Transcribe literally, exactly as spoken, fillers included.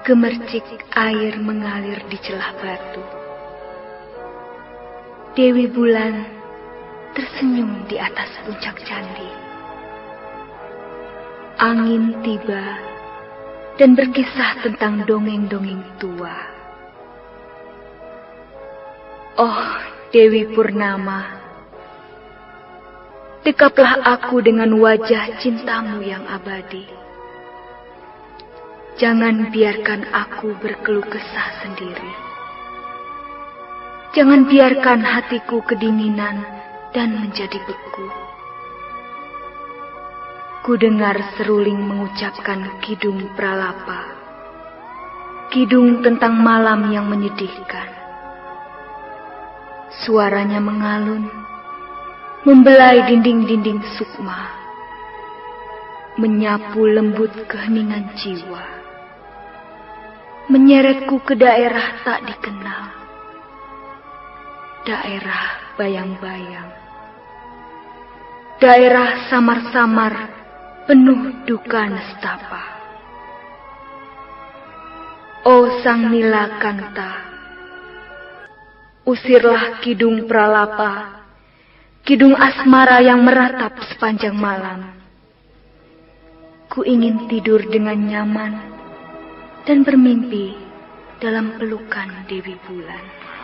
Gemercik air mengalir di celah batu. Dewi Bulan tersenyum di atas puncak candi. Angin tiba dan berkisah tentang dongeng-dongeng tua. Oh, Dewi Purnama, dekaplah aku dengan wajah cintamu yang abadi. Jangan biarkan aku berkeluh kesah sendiri. Jangan biarkan hatiku kedinginan dan menjadi beku. Ku dengar seruling mengucapkan kidung pralapa, kidung tentang malam yang menyedihkan. Suaranya mengalun, membelai dinding-dinding sukma, menyapu lembut keheningan jiwa, menyeretku ke daerah tak dikenal, daerah bayang-bayang, daerah samar-samar penuh duka nestapa. Oh Sang Nila Kanta, usirlah kidung pralapa, kidung asmara yang meratap sepanjang malam. Ku ingin tidur dengan nyaman dan bermimpi dalam pelukan Dewi Bulan.